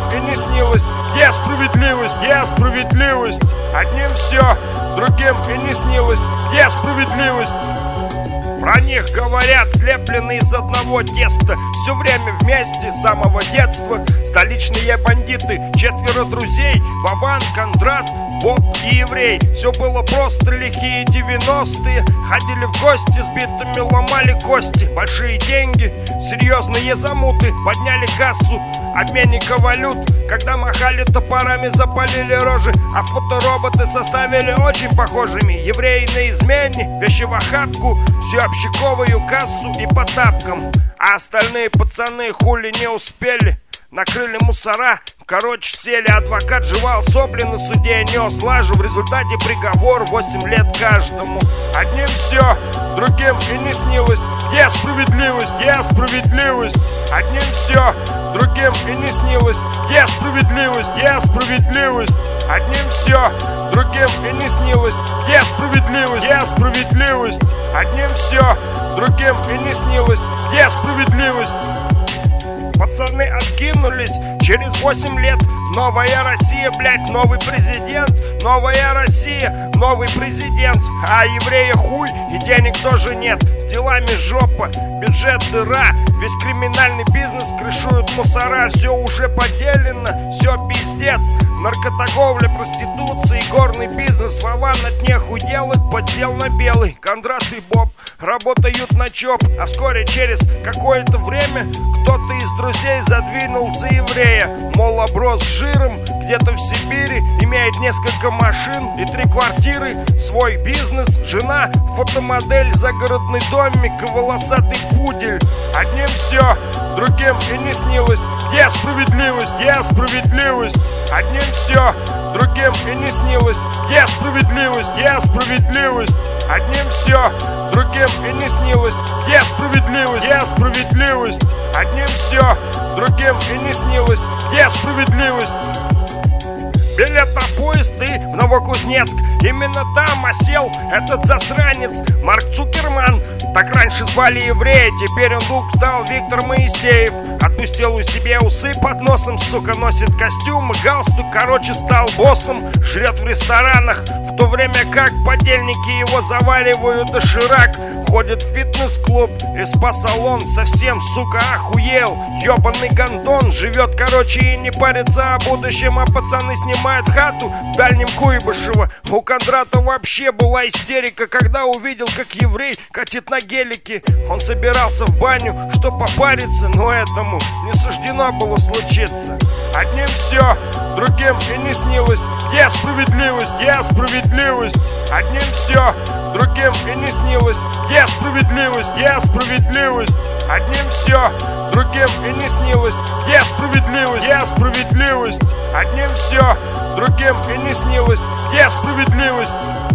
и не снилось. Где справедливость, где справедливость? Одним все, другим и не снилось. Где справедливость? Про них говорят, слеплены из одного теста. Все время вместе, с самого детства. Столичные бандиты, 4 друзей: Вован, Кондрат, Боб и Еврей. Все было просто, лихие 90-е. Ходили в гости, с битами ломали кости. Большие деньги, серьезные замуты. Подняли кассу обменника валют. Когда махали топорами, запалили рожи. А фотороботы составили очень похожими. Евреи на измене, вещи в охапку, всю общаковую кассу и по тапкам. А остальные пацаны хули не успели, накрыли мусора, короче сели. Адвокат жевал сопли, на суде нес лажу. В результате приговор 8 лет каждому. Одним все, другим и не снилось. Где справедливость, где справедливость? Одним все, другим и не снилось. Где справедливость, где справедливость? Одним все, другим и не снилось. Где справедливость, где справедливость? Одним все, другим и не снилось. Где справедливость? Пацаны откинулись, через 8 лет новая Россия, блять, новый президент. Новая Россия, новый президент. А еврея хуй и денег тоже нет. С делами жопа, бюджет дыра. Весь криминальный бизнес крышуют мусора. Все уже поделено, все пиздец. Наркоторговля, проституция и горный бизнес. Вован от нехуй делать, подсел на белый. Кондрат и Боб работают на ЧОП. А вскоре через какое-то время кто-то из друзей задвинул за еврея. Мол, оброс жиром, где-то в Сибири, имеет несколько машин и 3 квартиры, свой бизнес, жена, фотомодель, загородный домик и волосатый пудель. Одним все, другим и не снилось. Где справедливость, где справедливость? Одним все, другим и не снилось. Где справедливость, где справедливость? Одним все, другим и не снилось. Где справедливость, где справедливость? Одним все, другим и не снилось. Где справедливость? Билет на поезд и в Новокузнецк. Именно там осел этот засранец Марк Цукерман. Так раньше звали еврея, теперь он вдруг стал Виктор Моисеев. Отпустил у себя усы под носом, сука, носит костюм и галстук, короче, стал боссом. Жрет в ресторанах, в то время как подельники его заваривают доширак. Ходит в фитнес-клуб и спа-салон, совсем, сука, охуел. Ёбаный гондон, живет, короче, и не парится о будущем. А пацаны снимают хату в дальнем Куйбышево. У Кондрата вообще была истерика, когда увидел, как еврей катит на гелике. Он собирался в баню, чтоб попариться, но этому не суждено было случиться. Одним все, другим и не снилось. Где справедливость, где справедливость? Одним все, другим и не снилось. Где справедливость, где справедливость? Одним все, другим и не снилось. Где справедливость, где справедливость? Одним все, другим и не снилось. Где справедливость?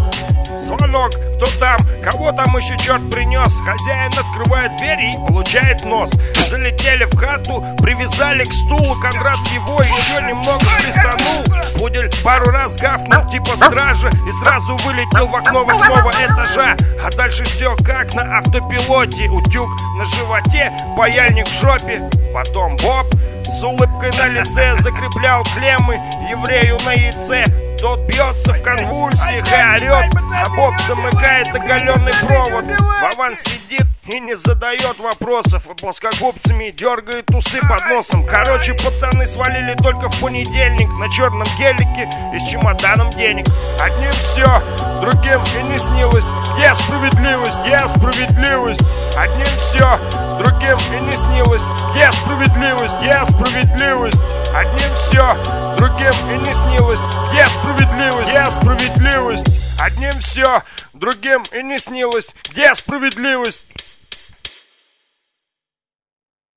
Звонок, кто там, кого там еще черт принес? Хозяин открывает дверь и получает нос. Залетели в хату, привязали к стулу. Кондрат его еще немного присанул. Пудель пару раз гафнул типа стража и сразу вылетел в окно 8-го этажа. А дальше все как на автопилоте. Утюг на животе, паяльник в жопе. Потом Боб с улыбкой на лице закреплял клеммы еврею на яйце. Тот бьется в конвульсиях и орет, а Боб замыкает оголенный провод. Вован сидит и не задает вопросов, и плоскогубцами дергает усы под носом. Короче, пацаны свалили только в понедельник на черном гелике и с чемоданом денег. Одним все, другим и не снилось. Где справедливость, где справедливость? Одним все, другим и не снилось. Где справедливость, где справедливость? Одним все, другим и не снилось. Где справедливость, где справедливость? Одним все, другим и не снилось. Где справедливость?